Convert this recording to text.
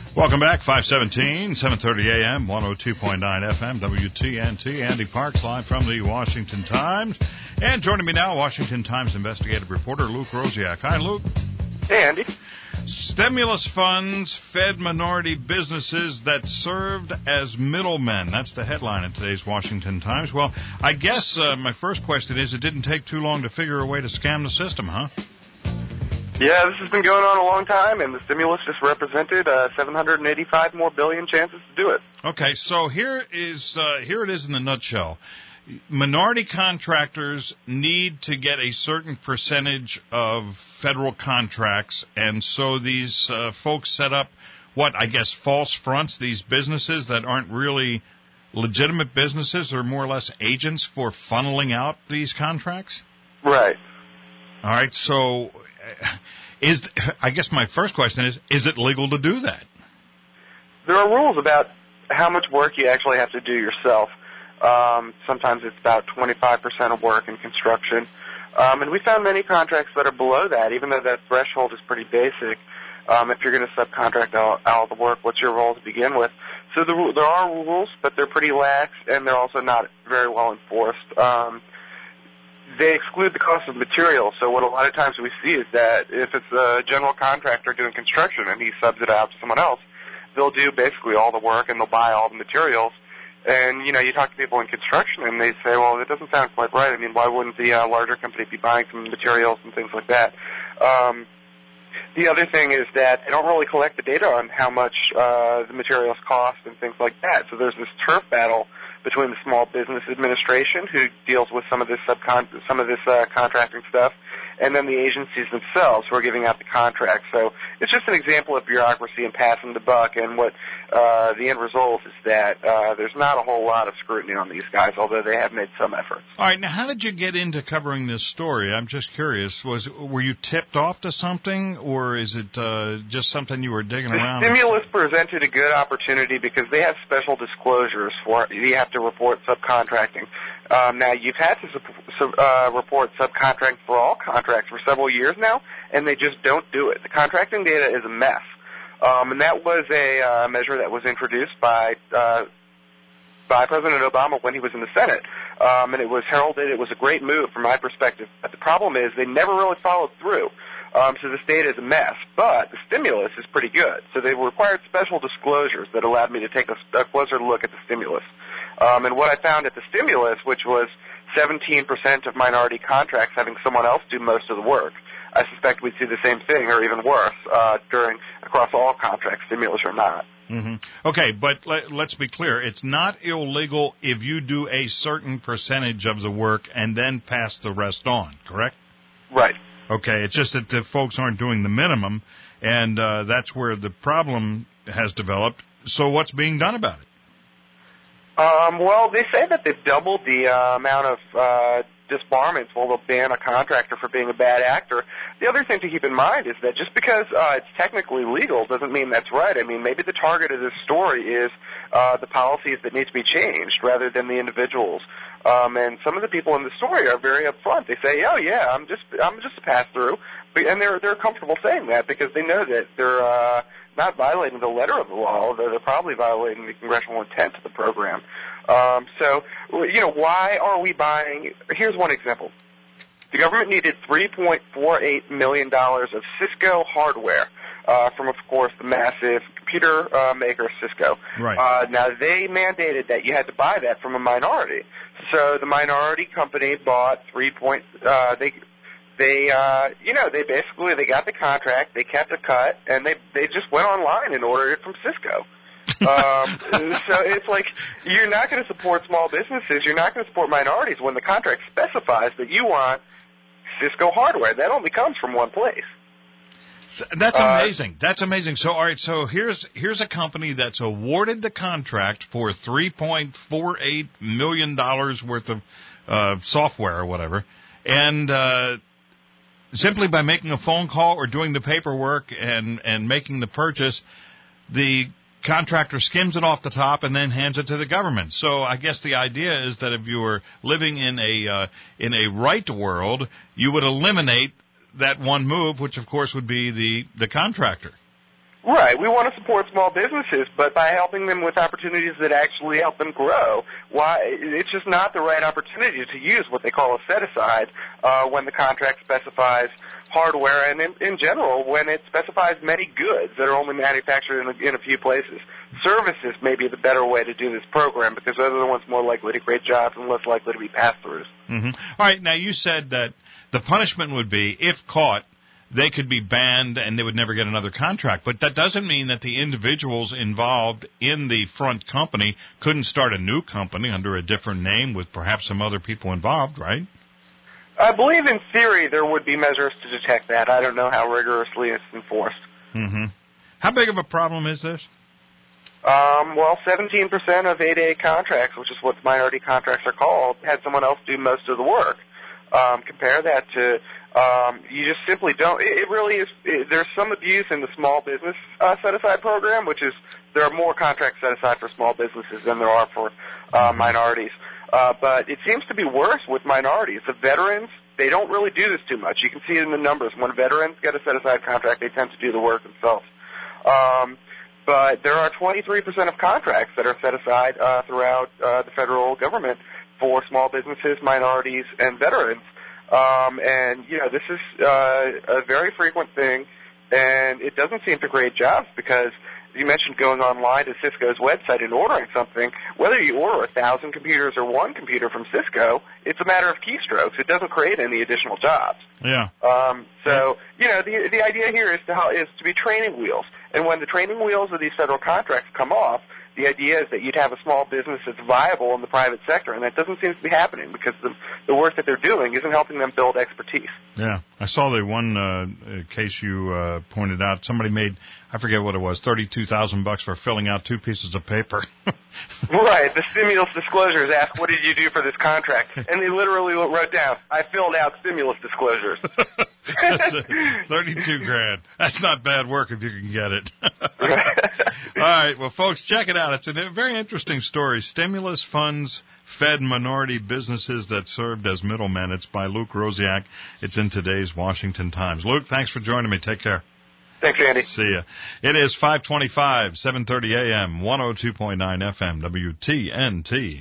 Welcome back, 517, 730 AM, 102.9 FM, WTNT. Andy Parks, live from the Washington Times. And joining me now, Washington Times investigative reporter Luke Rosiak. Hi, Luke. Hey, Andy. Stimulus funds fed minority businesses that served as middlemen. That's the headline in today's Washington Times. Well, I guess my first question is, it didn't take too long to figure a way to scam the system, huh? Yeah, this has been going on a long time, and the stimulus just represented 785 more billion chances to do it. Okay, so here it is in the nutshell. Minority contractors need to get a certain percentage of federal contracts, and so these folks set up false fronts, these businesses that aren't really legitimate businesses or more or less agents for funneling out these contracts? Right. All right, so I guess my first question is it legal to do that? There are rules about how much work you actually have to do yourself. Sometimes it's about 25% of work in construction. And we found many contracts that are below that, even though that threshold is pretty basic. If you're going to subcontract out the work, what's your role to begin with? So there are rules, but they're pretty lax, and they're also not very well enforced. They exclude the cost of materials. So what a lot of times we see is that if it's a general contractor doing construction and he subs it out to someone else, they'll do basically all the work and they'll buy all the materials. And, you talk to people in construction and they say, well, it doesn't sound quite right. I mean, why wouldn't the larger company be buying some materials and things like that? The other thing is that they don't really collect the data on how much the materials cost and things like that. So there's this turf battle between the Small Business Administration, who deals with some of this contracting stuff, and then the agencies themselves who are giving out the contracts. So it's just an example of bureaucracy and passing the buck, and what the end result is that there's not a whole lot of scrutiny on these guys, although they have made some efforts. All right, now how did you get into covering this story? I'm just curious. Were you tipped off to something, or is it just something you were digging around? The stimulus presented a good opportunity because they have special disclosures for you have to report subcontracting. Now, you've had to report subcontracting for all contracts for several years now, and they just don't do it. The contracting data is a mess. And that was a measure that was introduced by President Obama when he was in the Senate. And it was heralded. It was a great move from my perspective. But the problem is they never really followed through. So this data is a mess. But the stimulus is pretty good. So they required special disclosures that allowed me to take a closer look at the stimulus. And what I found at the stimulus, which was 17% of minority contracts having someone else do most of the work, I suspect we'd see the same thing or even worse across all contracts, stimulus or not. Mm-hmm. Okay, but let's be clear. It's not illegal if you do a certain percentage of the work and then pass the rest on, correct? Right. Okay, it's just that the folks aren't doing the minimum, and that's where the problem has developed. So what's being done about it? Well, they say that they've doubled the amount of disbarments. Well, they'll ban a contractor for being a bad actor. The other thing to keep in mind is that just because it's technically legal doesn't mean that's right. I mean, maybe the target of this story is the policies that need to be changed rather than the individuals. And some of the people in the story are very upfront. They say, "Oh yeah, I'm just a pass through," and they're comfortable saying that because they know that they're not violating the letter of the law, although they're probably violating the congressional intent of the program. So, why are we buying? Here's one example. The government needed $3.48 million of Cisco hardware from, of course, the massive computer maker Cisco. Right. Now, they mandated that you had to buy that from a minority. So the minority company bought they got the contract, they kept a cut, and they just went online and ordered it from Cisco. So it's like you're not going to support small businesses, you're not going to support minorities when the contract specifies that you want Cisco hardware. That only comes from one place. That's amazing. That's amazing. So, all right. So here's a company that's awarded the contract for $3.48 million worth of software or whatever, and simply by making a phone call or doing the paperwork and making the purchase, the contractor skims it off the top and then hands it to the government. So I guess the idea is that if you were living in a right world, you would eliminate that one move, which of course would be the contractor. Right. We want to support small businesses, but by helping them with opportunities that actually help them grow, it's just not the right opportunity to use what they call a set-aside when the contract specifies hardware and, in general, when it specifies many goods that are only manufactured in a few places. Services may be the better way to do this program because those are the ones more likely to create jobs and less likely to be pass-throughs. Mm-hmm. All right. Now, you said that the punishment would be, if caught, they could be banned and they would never get another contract. But that doesn't mean that the individuals involved in the front company couldn't start a new company under a different name with perhaps some other people involved, right? I believe in theory there would be measures to detect that. I don't know how rigorously it's enforced. Mm-hmm. How big of a problem is this? Well, 17% of 8A contracts, which is what minority contracts are called, had someone else do most of the work. Compare that to you just simply don't. It really is. There's some abuse in the small business set-aside program, which is there are more contracts set aside for small businesses than there are for minorities. But it seems to be worse with minorities. The veterans, they don't really do this too much. You can see it in the numbers. When veterans get a set-aside contract, they tend to do the work themselves. But there are 23% of contracts that are set aside throughout the federal government for small businesses, minorities, and veterans. And, this is a very frequent thing, and it doesn't seem to create jobs because you mentioned going online to Cisco's website and ordering something. Whether you order 1,000 computers or one computer from Cisco, it's a matter of keystrokes. It doesn't create any additional jobs. Yeah. The idea here is to be training wheels. And when the training wheels of these federal contracts come off, the idea is that you'd have a small business that's viable in the private sector, and that doesn't seem to be happening because the work that they're doing isn't helping them build expertise. Yeah. I saw the one case you pointed out. Somebody made, I forget what it was, $32,000 for filling out 2 pieces of paper. Right. The stimulus disclosures ask, what did you do for this contract? And they literally wrote down, I filled out stimulus disclosures. That's $32,000. That's not bad work if you can get it. All right. Well, folks, check it out. It's a very interesting story. Stimulus funds fed minority businesses that served as middlemen. It's by Luke Rosiak. It's in today's Washington Times. Luke, thanks for joining me. Take care. Thanks, Andy. See ya. It is 5:25, 7:30 a.m., 102.9 FM, WTNT.